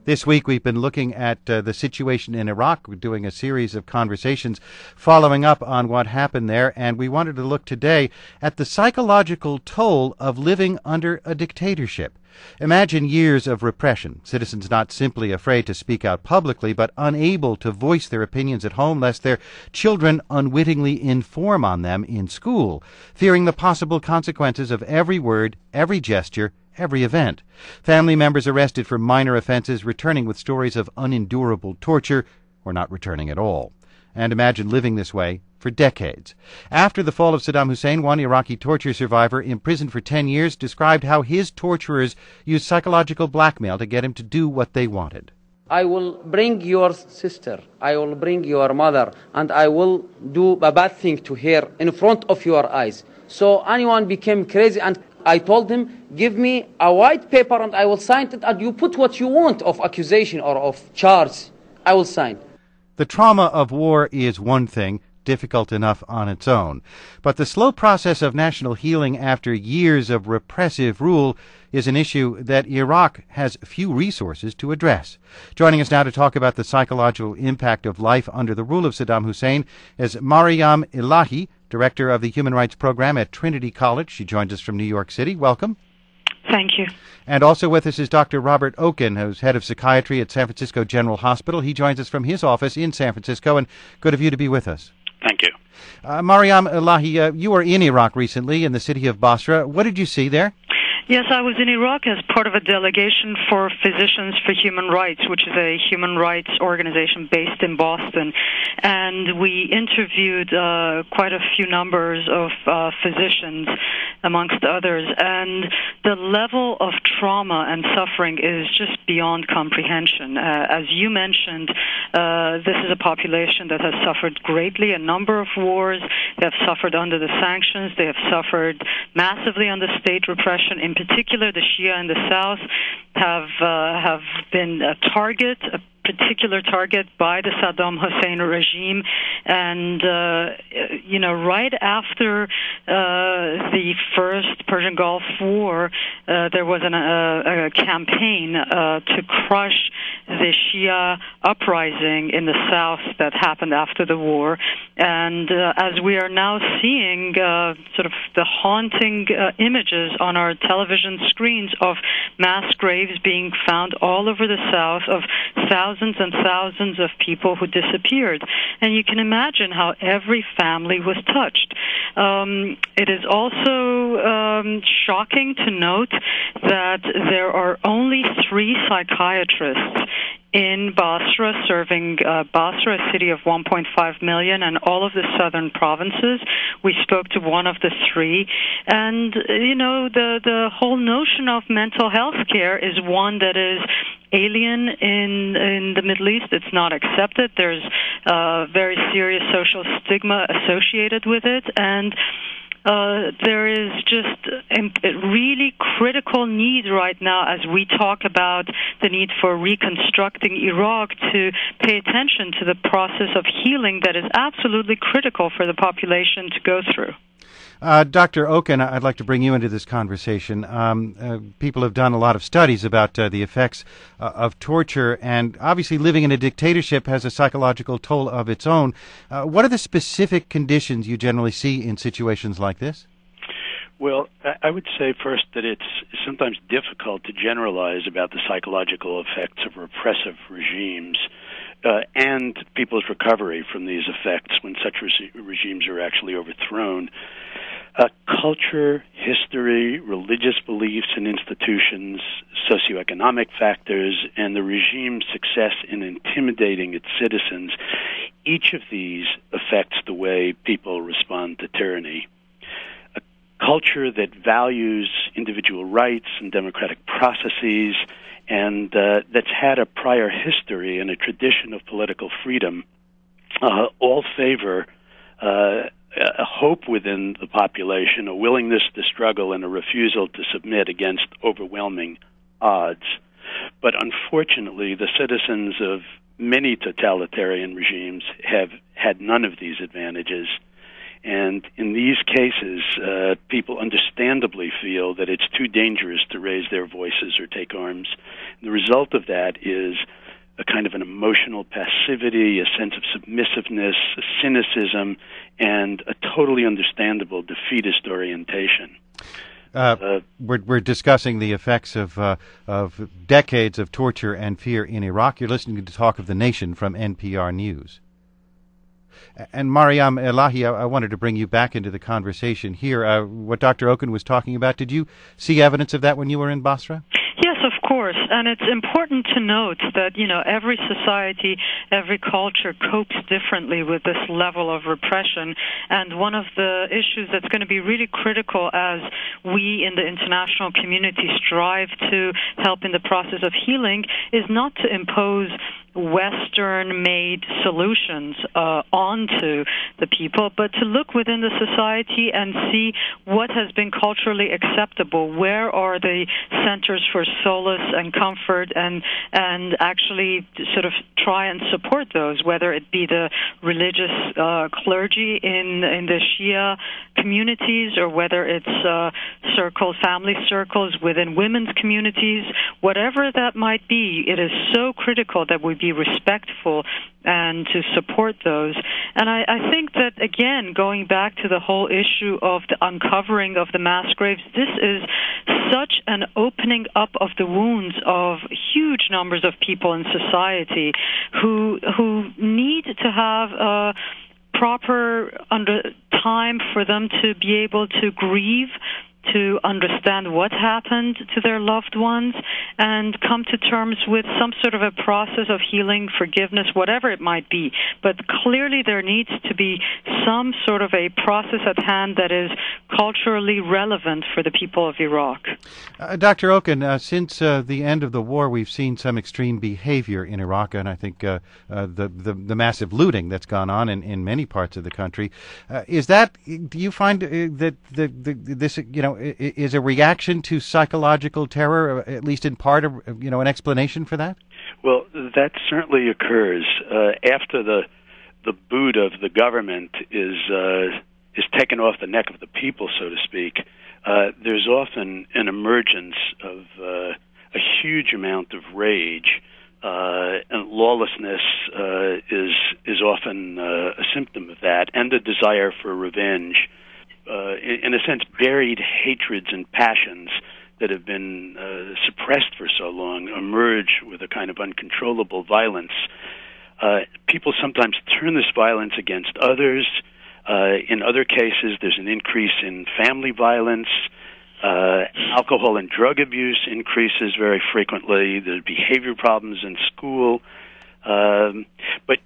This week we've been looking at the situation in Iraq. We're doing a series of conversations following up on what happened there, and we wanted to look today at the psychological toll of living under a dictatorship. Imagine years of repression, citizens not simply afraid to speak out publicly, but unable to voice their opinions at home lest their children unwittingly inform on them in school, fearing the possible consequences of every word, every gesture, every event. Family members arrested for minor offenses, returning with stories of unendurable torture, or not returning at all. And imagine living this way for decades. After the fall of Saddam Hussein, one Iraqi torture survivor imprisoned for 10 years described how his torturers used psychological blackmail to get him to do what they wanted. I will bring your sister, I will bring your mother, and I will do a bad thing to her in front of your eyes. So anyone became crazy, and I told him, give me a white paper and I will sign it, and you put what you want of accusation or of charge. I will sign. The trauma of war is one thing, difficult enough on its own. But the slow process of national healing after years of repressive rule is an issue that Iraq has few resources to address. Joining us now to talk about the psychological impact of life under the rule of Saddam Hussein is Maryam Elahi, Director of the Human Rights Program at Trinity College. She joins us from New York City. Welcome. Thank you. And also with us is Dr. Robert Okun, who's head of psychiatry at San Francisco General Hospital. He joins us from his office in San Francisco, and good of you to be with us. Thank you. Maryam Elahi, you were in Iraq recently, in the city of Basra. What did you see there? Yes, I was in Iraq as part of a delegation for Physicians for Human Rights, which is a human rights organization based in Boston. And we interviewed quite a few numbers of physicians, amongst others. And the level of trauma and suffering is just beyond comprehension. As you mentioned, this is a population that has suffered greatly, a number of wars. They have suffered under the sanctions. They have suffered massively under state repression. In particular, the Shia in the south have been a particular target by the Saddam Hussein regime, and right after the first Persian Gulf War, there was a campaign to crush the Shia uprising in the south that happened after the war, and as we are now seeing sort of the haunting images on our television screens of mass graves being found all over the south of thousands and thousands of people who disappeared. And you can imagine how every family was touched. It is also shocking to note that there are only 3 psychiatrists in Basra, serving Basra, a city of 1.5 million, and all of the southern provinces. We spoke to one of the 3. And, the whole notion of mental health care is one that is alien in the Middle East. It's not accepted. There's very serious social stigma associated with it. And there is just a really critical need right now, as we talk about the need for reconstructing Iraq, to pay attention to the process of healing that is absolutely critical for the population to go through. Dr. Okun, I'd like to bring you into this conversation. People have done a lot of studies about the effects of torture, and obviously living in a dictatorship has a psychological toll of its own. What are the specific conditions you generally see in situations like this? Well, I would say first that it's sometimes difficult to generalize about the psychological effects of repressive regimes and people's recovery from these effects when such regimes are actually overthrown. Culture, history, religious beliefs and institutions, socioeconomic factors, and the regime's success in intimidating its citizens, each of these affects the way people respond to tyranny. A culture that values individual rights and democratic processes, and that's had a prior history and a tradition of political freedom, all favor a hope within the population, a willingness to struggle, and a refusal to submit against overwhelming odds. But unfortunately, the citizens of many totalitarian regimes have had none of these advantages, And in these cases, people understandably feel that it's too dangerous to raise their voices or take arms. And the result of that is a kind of an emotional passivity, a sense of submissiveness, a cynicism, and a totally understandable defeatist orientation. We're discussing the effects of decades of torture and fear in Iraq. You're listening to Talk of the Nation from NPR News. And Maryam Elahi, I wanted to bring you back into the conversation here. What Dr. Okun was talking about, did you see evidence of that when you were in Basra? Yes, of course. And it's important to note that, every society, every culture copes differently with this level of repression. And one of the issues that's going to be really critical as we in the international community strive to help in the process of healing is not to impose Western-made solutions onto the people, but to look within the society and see what has been culturally acceptable. Where are the centers for solace and comfort, and actually sort of try and support those, whether it be the religious clergy in the Shia communities, or whether it's family circles within women's communities, whatever that might be. It is so critical that we be respectful and to support those. And I think that, again, going back to the whole issue of the uncovering of the mass graves, this is such an opening up of the wounds of huge numbers of people in society who need to have proper time for them to be able to grieve, to understand what happened to their loved ones, and come to terms with some sort of a process of healing, forgiveness, whatever it might be. But clearly there needs to be some sort of a process at hand that is culturally relevant for the people of Iraq. Dr. Okun, since the end of the war, we've seen some extreme behavior in Iraq, and I think the massive looting that's gone on in many parts of the country. Do you find that this, is a reaction to psychological terror, at least in part, an explanation for that? Well, that certainly occurs after the boot of the government is taken off the neck of the people, so to speak. There's often an emergence of a huge amount of rage, and lawlessness is often a symptom of that, and a desire for revenge. In a sense, buried hatreds and passions that have been suppressed for so long emerge with a kind of uncontrollable violence. People sometimes turn this violence against others. In other cases, there's an increase in family violence. Alcohol and drug abuse increases very frequently. There's behavior problems in school. But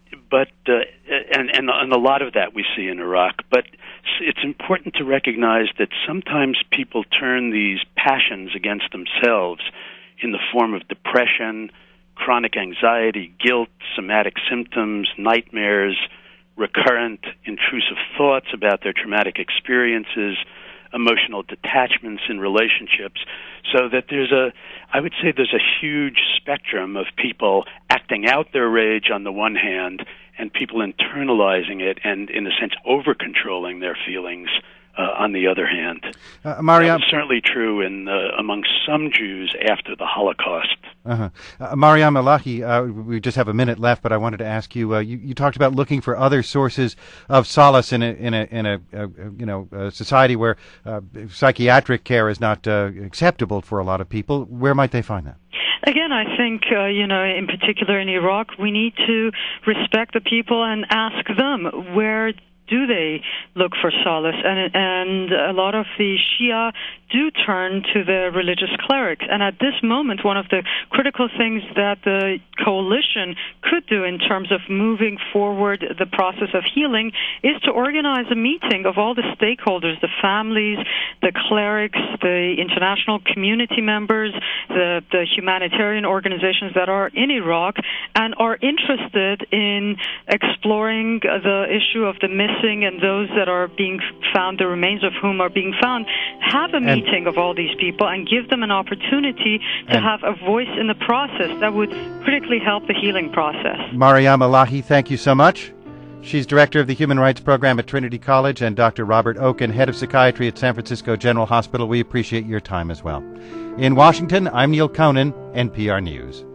a lot of that we see in Iraq. But it's important to recognize that sometimes people turn these passions against themselves in the form of depression, chronic anxiety, guilt, somatic symptoms, nightmares, recurrent intrusive thoughts about their traumatic experiences, emotional detachments in relationships, so that there's a huge spectrum of people acting out their rage on the one hand, and people internalizing it and, in a sense, over-controlling their feelings on the other hand. That was certainly true among some Jews after the Holocaust. Maryam Elahi, we just have a minute left, but I wanted to ask you. You talked about looking for other sources of solace in a society where psychiatric care is not acceptable for a lot of people. Where might they find that? Again, I think, in particular in Iraq, we need to respect the people and ask them where do they look for solace? And a lot of the Shia do turn to the religious clerics. And at this moment, one of the critical things that the coalition could do in terms of moving forward the process of healing is to organize a meeting of all the stakeholders, the families, the clerics, the international community members, the humanitarian organizations that are in Iraq and are interested in exploring the issue of the missing and those that are being found, the remains of whom are being found, have a meeting of all these people and give them an opportunity to have a voice in the process that would critically help the healing process. Maryam Elahi, thank you so much. She's director of the Human Rights Program at Trinity College, and Dr. Robert Okun, head of psychiatry at San Francisco General Hospital. We appreciate your time as well. In Washington, I'm Neil Conan, NPR News.